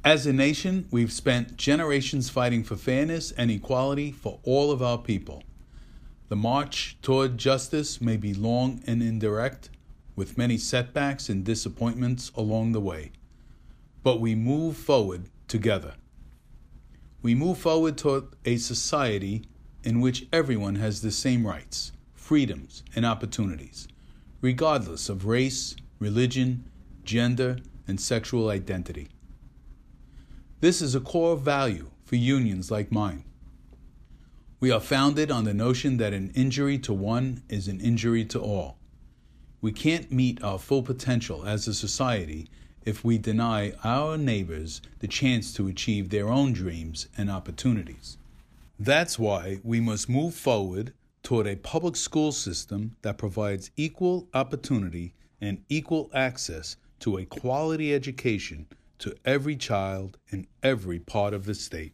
As a nation, we've spent generations fighting for fairness and equality for all of our people. The march toward justice may be long and indirect, with many setbacks and disappointments along the way. But we move forward together. We move forward toward a society in which everyone has the same rights, freedoms, and opportunities, regardless of race, religion, gender, and sexual identity. This is a core value for unions like mine. We are founded on the notion that an injury to one is an injury to all. We can't meet our full potential as a society if we deny our neighbors the chance to achieve their own dreams and opportunities. That's why we must move forward toward a public school system that provides equal opportunity and equal access to a quality education to every child in every part of the state.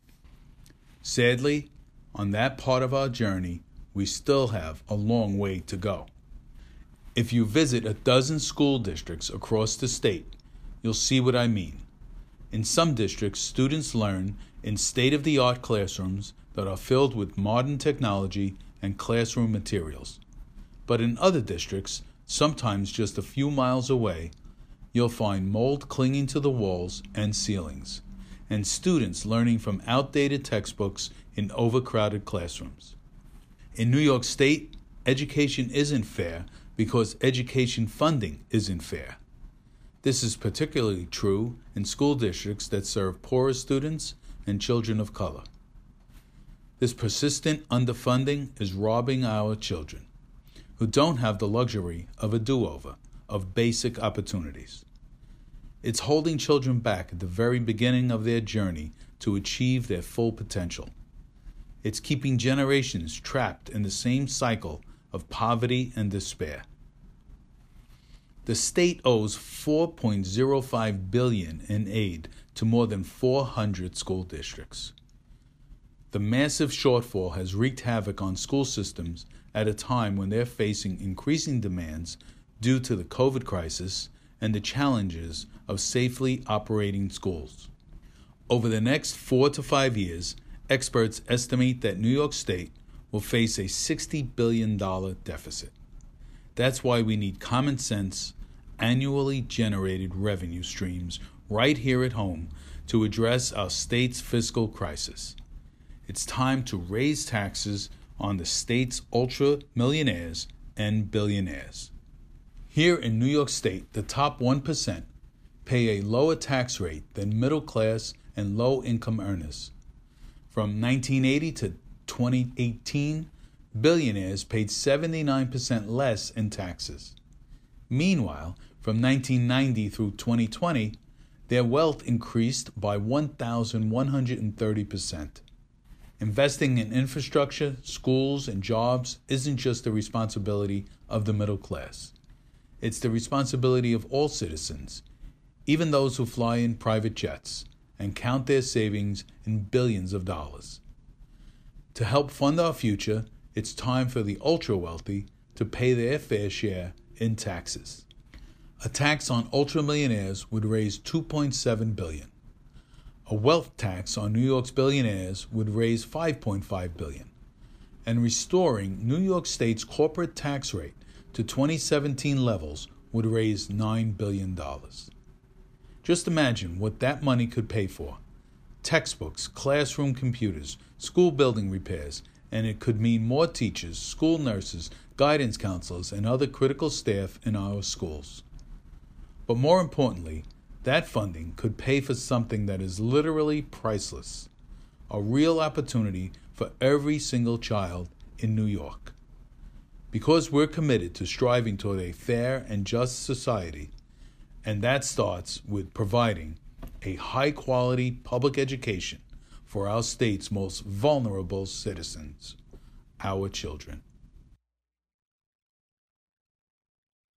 Sadly, on that part of our journey, we still have a long way to go. If you visit a dozen school districts across the state, you'll see what I mean. In some districts, students learn in state-of-the-art classrooms that are filled with modern technology and classroom materials. But in other districts, sometimes just a few miles away, you'll find mold clinging to the walls and ceilings, and students learning from outdated textbooks in overcrowded classrooms. In New York State, education isn't fair because education funding isn't fair. This is particularly true in school districts that serve poorer students and children of color. This persistent underfunding is robbing our children, who don't have the luxury of a do-over, of basic opportunities. It's holding children back at the very beginning of their journey to achieve their full potential. It's keeping generations trapped in the same cycle of poverty and despair. The state owes $4.05 billion in aid to more than 400 school districts. The massive shortfall has wreaked havoc on school systems at a time when they're facing increasing demands due to the COVID crisis and the challenges of safely operating schools. Over the next 4 to 5 years, experts estimate that New York State will face a $60 billion deficit. That's why we need common sense, annually generated revenue streams right here at home to address our state's fiscal crisis. It's time to raise taxes on the state's ultra-millionaires and billionaires. Here in New York State, the top 1% pay a lower tax rate than middle-class and low-income earners. From 1980 to 2018, billionaires paid 79% less in taxes. Meanwhile, from 1990 through 2020, their wealth increased by 1,130%. Investing in infrastructure, schools, and jobs isn't just the responsibility of the middle class. It's the responsibility of all citizens, even those who fly in private jets and count their savings in billions of dollars. To help fund our future, it's time for the ultra-wealthy to pay their fair share in taxes. A tax on ultra-millionaires would raise $2.7 billion. A wealth tax on New York's billionaires would raise $5.5 billion. And restoring New York State's corporate tax rate to 2017 levels would raise $9 billion. Just imagine what that money could pay for. Textbooks, classroom computers, school building repairs, and it could mean more teachers, school nurses, guidance counselors, and other critical staff in our schools. But more importantly, that funding could pay for something that is literally priceless, a real opportunity for every single child in New York. Because we're committed to striving toward a fair and just society, and that starts with providing a high-quality public education for our state's most vulnerable citizens, our children.